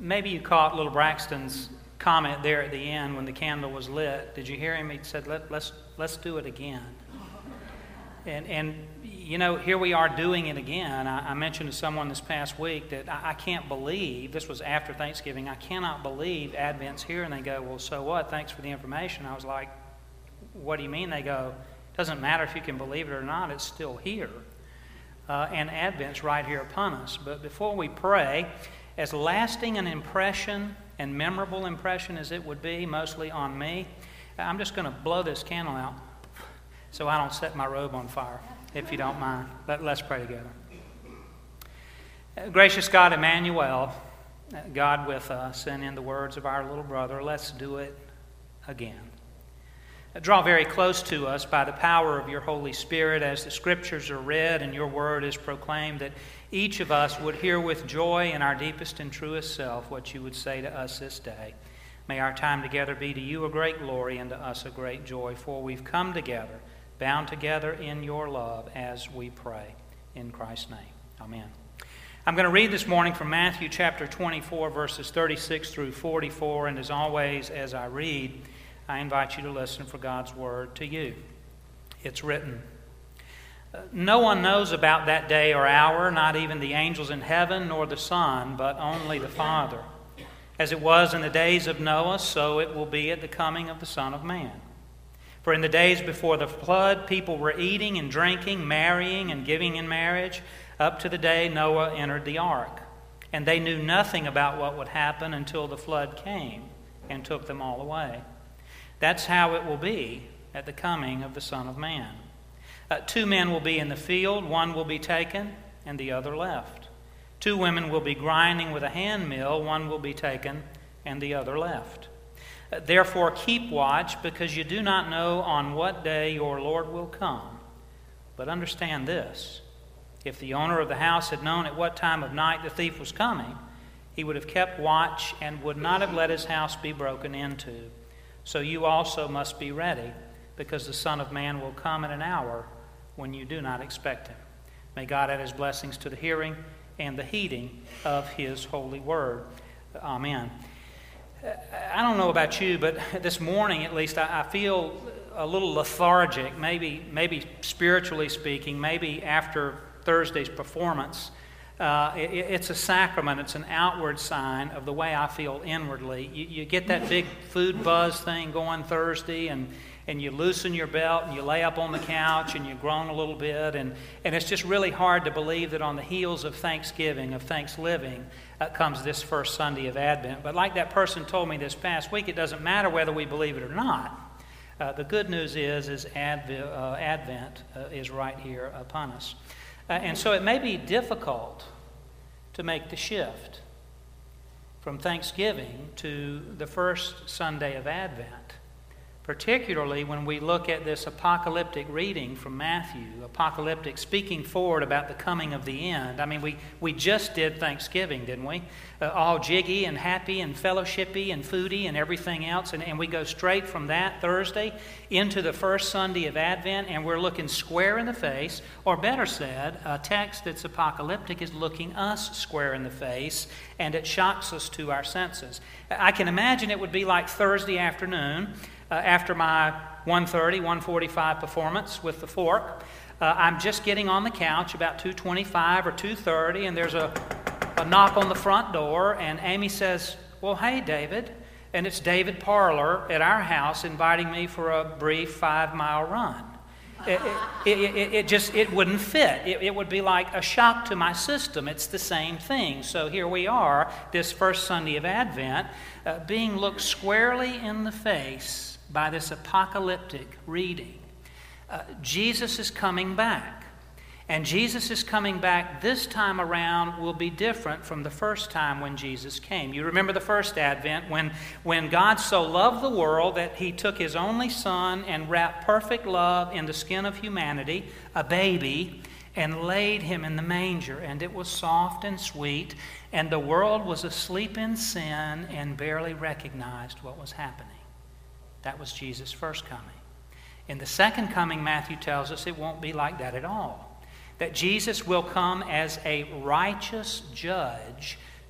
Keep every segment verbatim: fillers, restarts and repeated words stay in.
maybe you caught little Braxton's comment there at the end when the candle was lit. Did you hear him? He said, Let, let's, let's do it again. And, and you know, here we are doing it again. I, I mentioned to someone this past week that I, I can't believe, this was after Thanksgiving, I cannot believe Advent's here. And they go, well, so what? Thanks for the information. I was like, what do you mean? They go, doesn't matter if you can believe it or not, it's still here. Uh, and Advent's right here upon us. But before we pray, as lasting an impression and memorable impression as it would be, mostly on me, I'm just going to blow this candle out so I don't set my robe on fire, if you don't mind. Let, let's pray together. Uh, gracious God, Emmanuel, uh, God with us, and in the words of our little brother, let's do it again. Uh, draw very close to us by the power of your Holy Spirit as the Scriptures are read and your word is proclaimed, that each of us would hear with joy in our deepest and truest self what you would say to us this day. May our time together be to you a great glory and to us a great joy, for we've come together, bound together in your love as we pray. In Christ's name, amen. I'm going to read this morning from Matthew chapter twenty-four, verses thirty-six through forty-four, and as always, as I read, I invite you to listen for God's word to you. It's written, "No one knows about that day or hour, not even the angels in heaven nor the Son, but only the Father. As it was in the days of Noah, so it will be at the coming of the Son of Man. For in the days before the flood, people were eating and drinking, marrying and giving in marriage, up to the day Noah entered the ark. And they knew nothing about what would happen until the flood came and took them all away. That's how it will be at the coming of the Son of Man. Uh, two men will be in the field, one will be taken and the other left. Two women will be grinding with a hand mill, one will be taken and the other left. Uh, therefore keep watch, because you do not know on what day your Lord will come. But understand this, if the owner of the house had known at what time of night the thief was coming, he would have kept watch and would not have let his house be broken into. So you also must be ready, because the Son of Man will come at an hour when you do not expect him." May God add his blessings to the hearing and the heeding of his holy word. Amen. I don't know about you, but this morning at least I feel a little lethargic, maybe, maybe spiritually speaking, maybe after Thursday's performance. Uh, it, it's a sacrament. It's an outward sign of the way I feel inwardly. You, you get that big food buzz thing going Thursday, and, and you loosen your belt, and you lay up on the couch, and you groan a little bit, and, and it's just really hard to believe that on the heels of Thanksgiving, of Thanksgiving, uh, comes this first Sunday of Advent. But like that person told me this past week, it doesn't matter whether we believe it or not. Uh, the good news is, is Advent, uh, Advent uh, is right here upon us. Uh, and so it may be difficult to make the shift from Thanksgiving to the first Sunday of Advent, particularly when we look at this apocalyptic reading from Matthew, apocalyptic, speaking forward about the coming of the end. I mean, we, we just did Thanksgiving, didn't we? Uh, all jiggy and happy and fellowshippy and foodie and everything else, and, and we go straight from that Thursday into the first Sunday of Advent, and we're looking square in the face, or better said, a text that's apocalyptic is looking us square in the face, and it shocks us to our senses. I can imagine it would be like Thursday afternoon, Uh, after my one thirty, one forty-five performance with the fork. Uh, I'm just getting on the couch about two twenty-five or two thirty, and there's a, a knock on the front door, and Amy says, "Well, hey, David." And it's David Parler at our house inviting me for a brief five-mile run. It, it, it, it just, it wouldn't fit. It, it would be like a shock to my system. It's the same thing. So here we are, this first Sunday of Advent, uh, being looked squarely in the face by this apocalyptic reading. Uh, Jesus is coming back. And Jesus is coming back this time around will be different from the first time when Jesus came. You remember the first Advent when, when God so loved the world that he took his only son and wrapped perfect love in the skin of humanity, a baby, and laid him in the manger. And it was soft and sweet, and the world was asleep in sin and barely recognized what was happening. That was Jesus' first coming. In the second coming, Matthew tells us it won't be like that at all. That Jesus will come as a righteous judge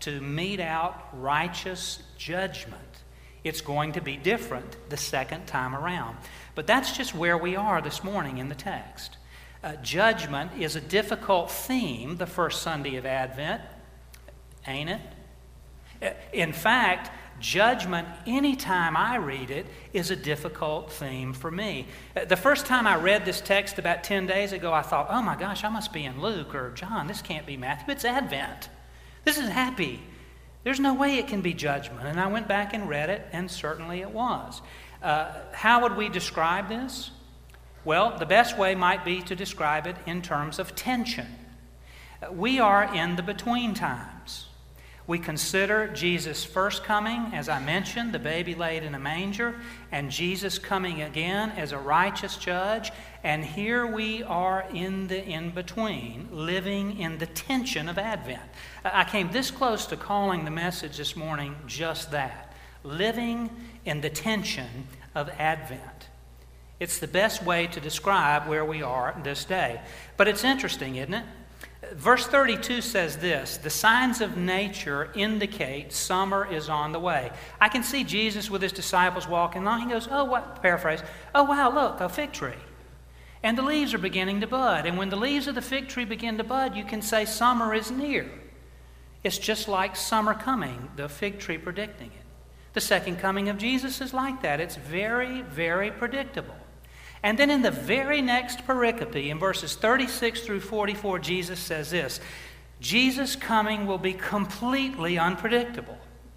to mete out righteous judgment. It's going to be different the second time around. But that's just where we are this morning in the text. Uh, judgment is a difficult theme the first Sunday of Advent, ain't it? In fact, judgment, anytime I read it, is a difficult theme for me. The first time I read this text about ten days ago, I thought, oh my gosh, I must be in Luke or John. This can't be Matthew. It's Advent. This is happy. There's no way it can be judgment. And I went back and read it, and certainly it was. Uh, how would we describe this? Well, the best way might be to describe it in terms of tension. We are in the between times. We consider Jesus' first coming, as I mentioned, the baby laid in a manger, and Jesus coming again as a righteous judge. And here we are in the in-between, living in the tension of Advent. I came this close to calling the message this morning just that, living in the tension of Advent. It's the best way to describe where we are this day. But it's interesting, isn't it? Verse thirty-two says this, the signs of nature indicate summer is on the way. I can see Jesus with his disciples walking along. He goes, oh, what, paraphrase, oh, wow, look, a fig tree. And the leaves are beginning to bud. And when the leaves of the fig tree begin to bud, you can say summer is near. It's just like summer coming, the fig tree predicting it. The second coming of Jesus is like that. It's very, very predictable. And then in the very next pericope, in verses thirty-six through forty-four, Jesus says this, Jesus' coming will be completely unpredictable.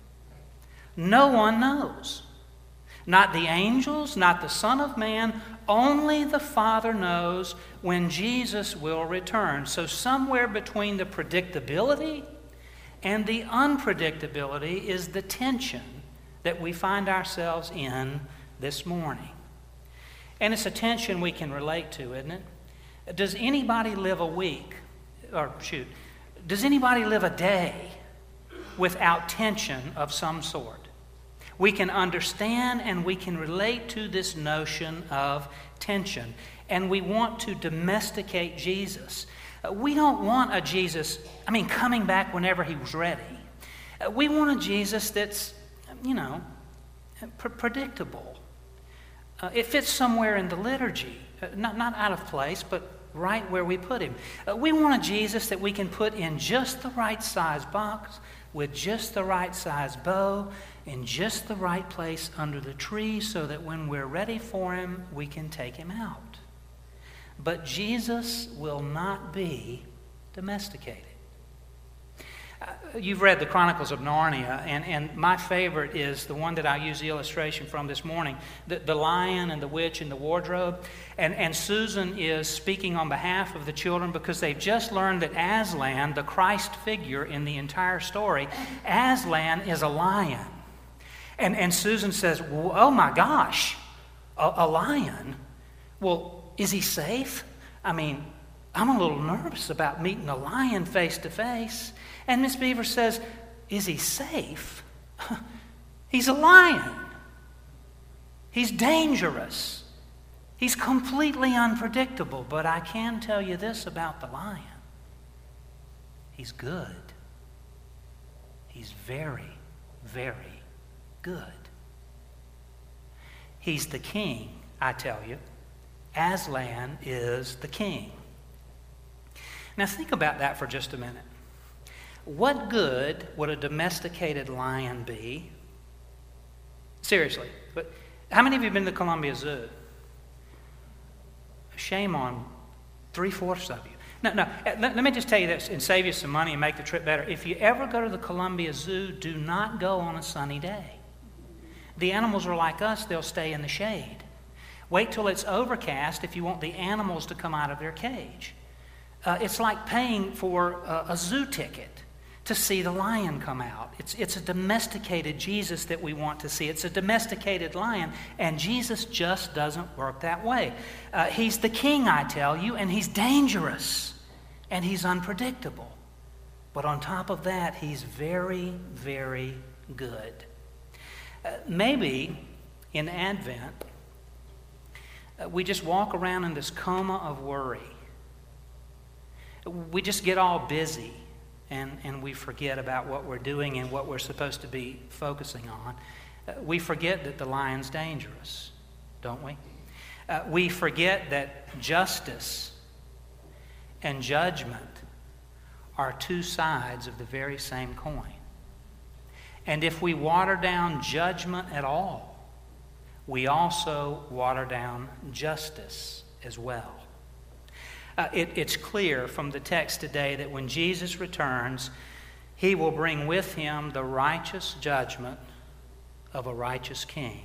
No one knows. Not the angels, not the Son of Man, only the Father knows when Jesus will return. So somewhere between the predictability and the unpredictability is the tension that we find ourselves in this morning. And it's a tension we can relate to, isn't it? Does anybody live a week, or shoot, does anybody live a day without tension of some sort? We can understand and we can relate to this notion of tension. And we want to domesticate Jesus. We don't want a Jesus, I mean, coming back whenever he was ready. We want a Jesus that's, you know, pr- predictable. Uh, it fits somewhere in the liturgy, uh, not, not out of place, but right where we put him. Uh, we want a Jesus that we can put in just the right size box, with just the right size bow, in just the right place under the tree, so that when we're ready for him, we can take him out. But Jesus will not be domesticated. Uh, you've read the Chronicles of Narnia, and, and my favorite is the one that I use the illustration from this morning, the, the lion and the witch and the wardrobe. And, and Susan is speaking on behalf of the children because they've just learned that Aslan, the Christ figure in the entire story, Aslan is a lion. And, and Susan says, oh my gosh, a, a lion? Well, is he safe? I mean, I'm a little nervous about meeting a lion face to face. And Miss Beaver says, is he safe? He's a lion. He's dangerous. He's completely unpredictable. But I can tell you this about the lion. He's good. He's very, very good. He's the king, I tell you. Aslan is the king. Now think about that for just a minute. What good would a domesticated lion be? Seriously, but how many of you have been to Columbia Zoo? Shame on three-fourths of you. No, no, let, let me just tell you this and save you some money and make the trip better. If you ever go to the Columbia Zoo, do not go on a sunny day. The animals are like us, they'll stay in the shade. Wait till it's overcast if you want the animals to come out of their cage. Uh, it's like paying for a, a zoo ticket to see the lion come out. It's, it's a domesticated Jesus that we want to see. It's a domesticated lion, and Jesus just doesn't work that way. Uh, he's the king, I tell you, and he's dangerous, and he's unpredictable. But on top of that, he's very, very good. Uh, maybe in Advent, uh, we just walk around in this coma of worry. We just get all busy. and, and we forget about what we're doing and what we're supposed to be focusing on. Uh, we forget that the lion's dangerous, don't we? Uh, we forget that justice and judgment are two sides of the very same coin. And if we water down judgment at all, we also water down justice as well. Uh, it, it's clear from the text today that when Jesus returns, he will bring with him the righteous judgment of a righteous king.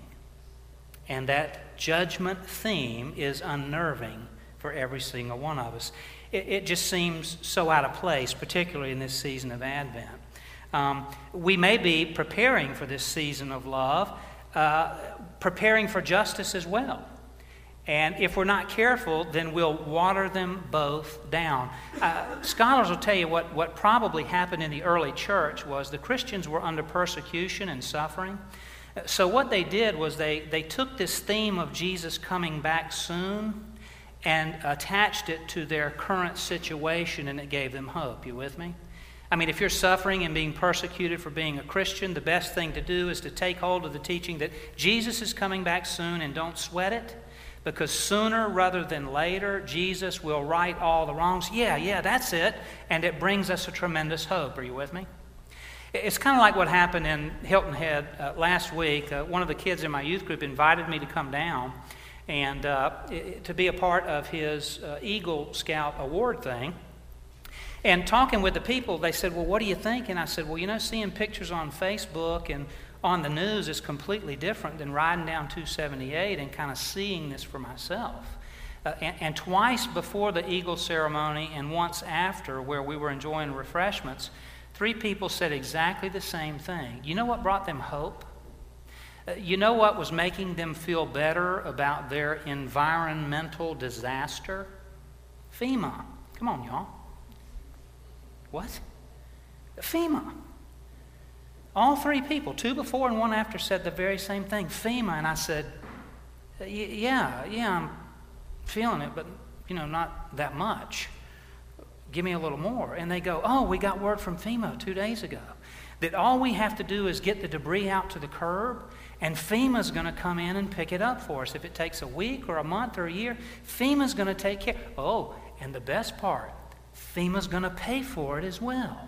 And that judgment theme is unnerving for every single one of us. It, it just seems so out of place, particularly in this season of Advent. Um, we may be preparing for this season of love, uh, preparing for justice as well. And if we're not careful, then we'll water them both down. Uh, scholars will tell you what, what probably happened in the early church was the Christians were under persecution and suffering. So what they did was they, they took this theme of Jesus coming back soon and attached it to their current situation, and it gave them hope. You with me? I mean, if you're suffering and being persecuted for being a Christian, the best thing to do is to take hold of the teaching that Jesus is coming back soon, and don't sweat it, because sooner rather than later, Jesus will right all the wrongs. Yeah, yeah, that's it. And it brings us a tremendous hope. Are you with me? It's kind of like what happened in Hilton Head uh, last week. Uh, one of the kids in my youth group invited me to come down and uh, it, to be a part of his uh, Eagle Scout award thing. And talking with the people, they said, well, what do you think? And I said, well, you know, seeing pictures on Facebook and on the news is completely different than riding down two seventy-eight and kind of seeing this for myself. Uh, and, and twice before the Eagle ceremony and once after, where we were enjoying refreshments, three people said exactly the same thing. You know what brought them hope? Uh, you know what was making them feel better about their environmental disaster? FEMA. Come on, y'all. What? FEMA. All three people, two before and one after, said the very same thing, FEMA. And I said, yeah, yeah, I'm feeling it, but, you know, not that much. Give me a little more. And they go, oh, we got word from FEMA two days ago that all we have to do is get the debris out to the curb, and FEMA's going to come in and pick it up for us. If it takes a week or a month or a year, FEMA's going to take care. Oh, and the best part, FEMA's going to pay for it as well.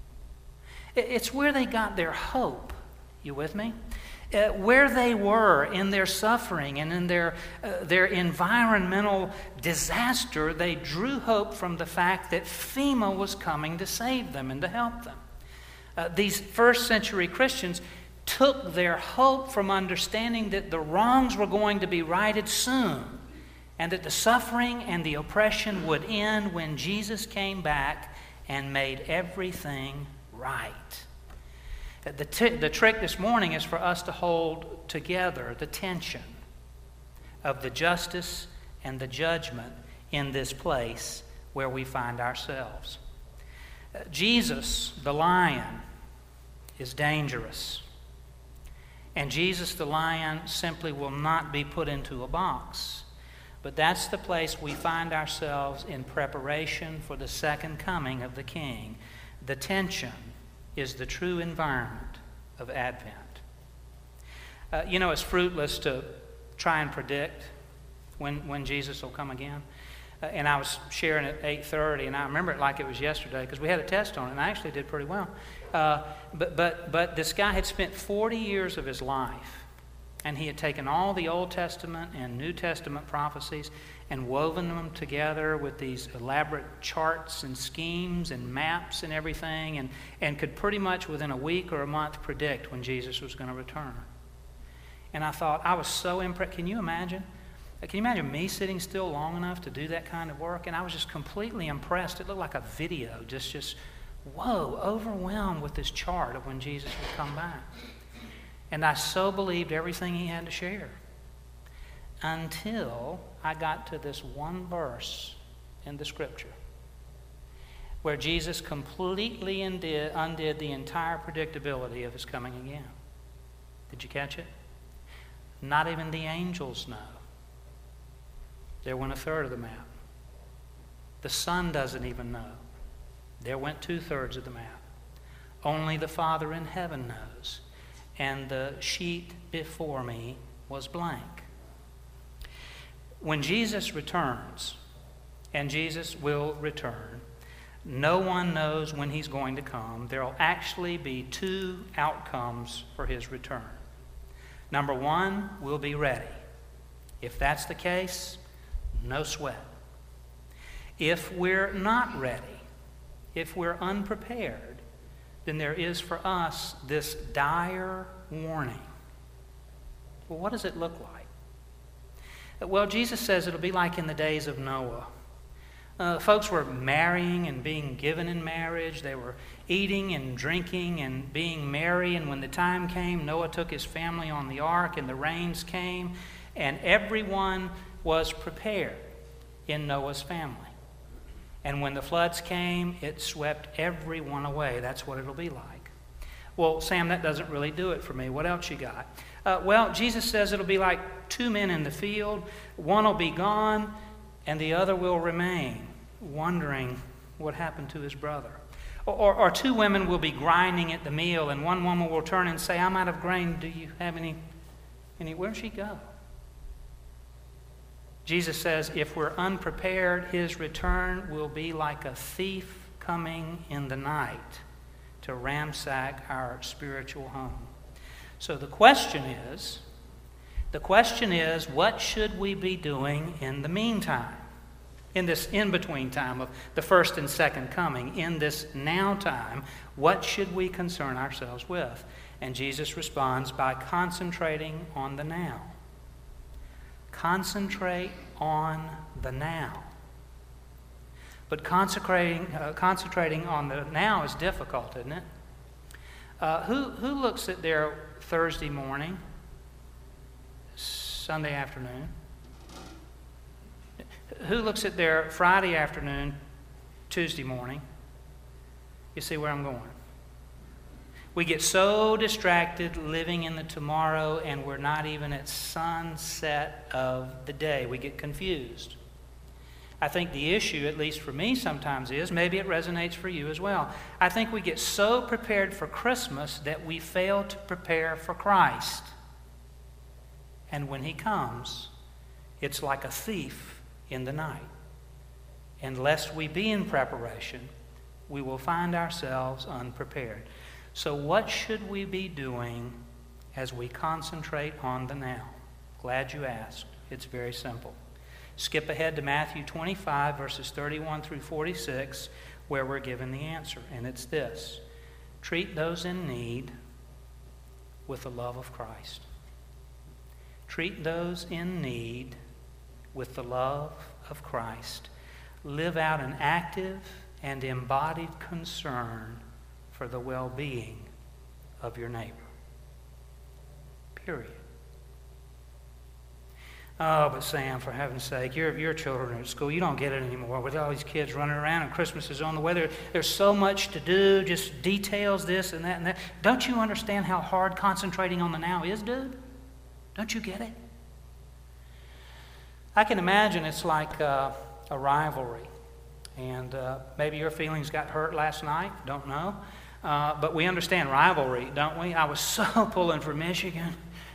It's where they got their hope. You with me? Uh, where they were in their suffering and in their, uh, their environmental disaster, they drew hope from the fact that FEMA was coming to save them and to help them. Uh, these first century Christians took their hope from understanding that the wrongs were going to be righted soon, and that the suffering and the oppression would end when Jesus came back and made everything right. The, t- the trick this morning is for us to hold together the tension of the justice and the judgment in this place where we find ourselves. Uh, Jesus, the lion, is dangerous. And Jesus, the lion, simply will not be put into a box. But that's the place we find ourselves in preparation for the second coming of the King. The tension is the true environment of Advent. Uh, you know, it's fruitless to try and predict when, when Jesus will come again. Uh, and I was sharing at eight thirty, and I remember it like it was yesterday because we had a test on it, and I actually did pretty well. Uh, but, but, but this guy had spent forty years of his life, and he had taken all the Old Testament and New Testament prophecies and woven them together with these elaborate charts and schemes and maps and everything, and, and could pretty much within a week or a month predict when Jesus was going to return. And I thought, I was so impressed. Can you imagine? Can you imagine me sitting still long enough to do that kind of work? And I was just completely impressed. It looked like a video, just, just whoa, overwhelmed with this chart of when Jesus would come back. And I so believed everything he had to share. Until I got to this one verse in the Scripture where Jesus completely undid, undid the entire predictability of his coming again. Did you catch it? Not even the angels know. There went a third of the map. The Son doesn't even know. There went two-thirds of the map. Only the Father in heaven knows. And the sheet before me was blank. When Jesus returns, and Jesus will return, no one knows when he's going to come. There will actually be two outcomes for his return. Number one, we'll be ready. If that's the case, no sweat. If we're not ready, if we're unprepared, then there is for us this dire warning. Well, what does it look like? Well, Jesus says it'll be like in the days of Noah. Uh, folks were marrying and being given in marriage. They were eating and drinking and being merry. And when the time came, Noah took his family on the ark and the rains came. And everyone was prepared in Noah's family. And when the floods came, it swept everyone away. That's what it'll be like. Well, Sam, that doesn't really do it for me. What else you got? Uh, well, Jesus says it'll be like two men in the field. One will be gone and the other will remain, wondering what happened to his brother. Or, or, or two women will be grinding at the mill, and one woman will turn and say, I'm out of grain. Do you have any, any? Where'd she go? Jesus says if we're unprepared, his return will be like a thief coming in the night to ransack our spiritual home. So the question is, the question is, what should we be doing in the meantime? In this in-between time of the first and second coming, in this now time, what should we concern ourselves with? And Jesus responds by concentrating on the now. Concentrate on the now. But concentrating, uh, concentrating on the now is difficult, isn't it? Uh, who, who looks at their Thursday morning, Sunday afternoon? Who looks at their Friday afternoon, Tuesday morning? You see where I'm going? We get so distracted living in the tomorrow, and we're not even at sunset of the day. We get confused. I think the issue, at least for me sometimes, is, maybe it resonates for you as well, I think we get so prepared for Christmas that we fail to prepare for Christ. And when he comes, it's like a thief in the night. And lest we be in preparation, we will find ourselves unprepared. So what should we be doing as we concentrate on the now? Glad you asked. It's very simple. Skip ahead to Matthew twenty-five, verses thirty-one through forty-six, where we're given the answer. And it's this: treat those in need with the love of Christ. Treat those in need with the love of Christ. Live out an active and embodied concern for the well-being of your neighbor. Period. Oh, but Sam, for heaven's sake, your, your children are at school. You don't get it anymore with all these kids running around and Christmas is on the way. There, there's so much to do, just details, this and that and that. Don't you understand how hard concentrating on the now is, dude? Don't you get it? I can imagine it's like uh, a rivalry. And uh, maybe your feelings got hurt last night. Don't know. Uh, but we understand rivalry, don't we? I was so pulling for Michigan.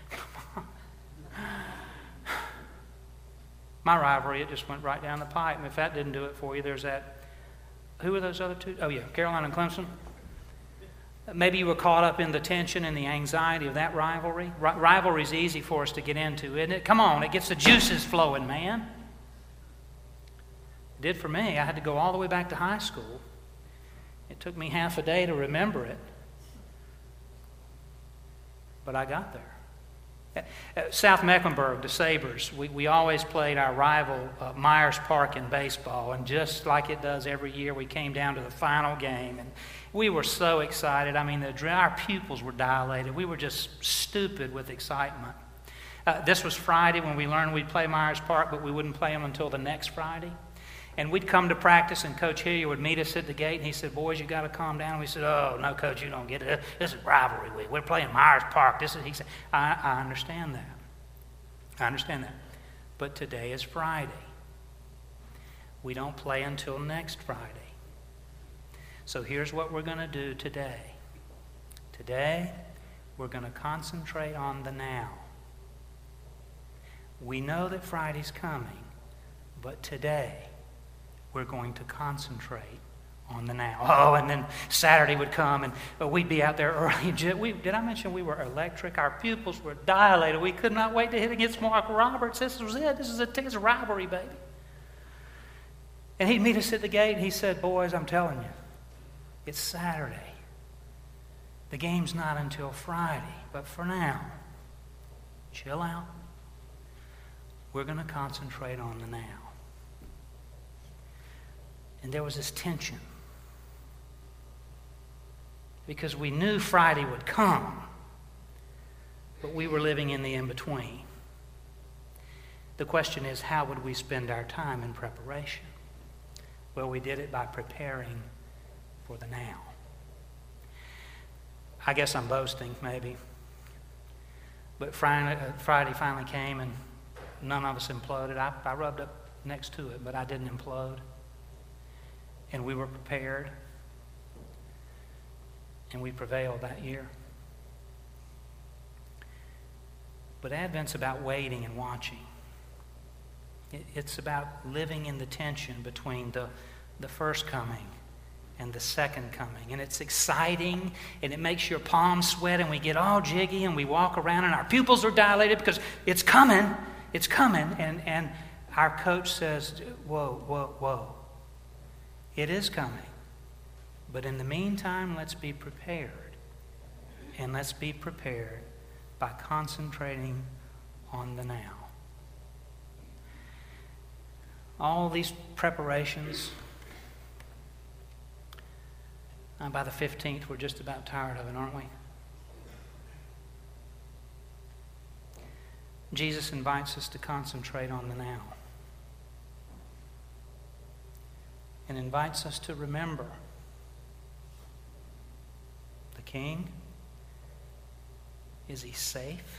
My rivalry, it just went right down the pipe. And if that didn't do it for you, there's that. Who are those other two? Oh, yeah, Carolina and Clemson. Maybe you were caught up in the tension and the anxiety of that rivalry. R- rivalry is easy for us to get into, isn't it? Come on, it gets the juices flowing, man. It did for me. I had to go all the way back to high school. It took me half a day to remember it. But I got there. At South Mecklenburg, the Sabres, we, we always played our rival uh, Myers Park in baseball. And just like it does every year, we came down to the final game. And we were so excited. I mean, the, our pupils were dilated. We were just stupid with excitement. Uh, this was Friday when we learned we'd play Myers Park, but we wouldn't play them until the next Friday. And we'd come to practice, and Coach Hillier would meet us at the gate, and he said, boys, you got to calm down. We said, oh, no, Coach, you don't get it. This is rivalry week. We're playing Myers Park. This is, he said, I, I understand that. I understand that. But today is Friday. We don't play until next Friday. So here's what we're going to do today. Today, we're going to concentrate on the now. We know that Friday's coming, but today, we're going to concentrate on the now. Oh, and then Saturday would come, and uh, we'd be out there early. We, did I mention we were electric? Our pupils were dilated. We could not wait to hit against Mark Roberts. This was it. This is a, it's a rivalry, baby. And he'd meet us at the gate, and he said, boys, I'm telling you, it's Saturday. The game's not until Friday. But for now, chill out. We're going to concentrate on the now. And there was this tension. Because we knew Friday would come, but we were living in the in-between. The question is, how would we spend our time in preparation? Well, we did it by preparing for the now. I guess I'm boasting, maybe. But Friday, uh, Friday finally came, and none of us imploded. I, I rubbed up next to it, but I didn't implode. And we were prepared. And we prevailed that year. But Advent's about waiting and watching. It, it's about living in the tension between the, the first coming and the second coming. And it's exciting, and it makes your palms sweat, and we get all jiggy, and we walk around, and our pupils are dilated because it's coming, it's coming. And, and our coach says, whoa, whoa, whoa. It is coming. But in the meantime, let's be prepared. And let's be prepared by concentrating on the now. All these preparations, uh, by the fifteenth, we're just about tired of it, aren't we? Jesus invites us to concentrate on the now. And invites us to remember the King. Is he safe?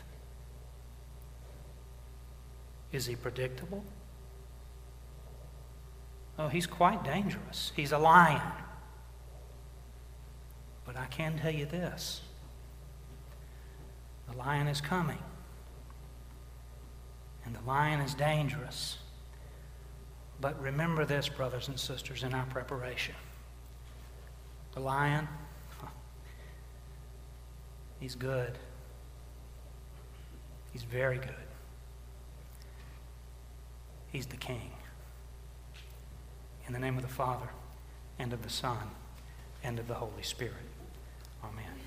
Is he predictable? Oh, he's quite dangerous. He's a lion. But I can tell you this. The lion is coming. And the lion is dangerous. But remember this, brothers and sisters, in our preparation. The lion, he's good. He's very good. He's the King. In the name of the Father, and of the Son, and of the Holy Spirit. Amen.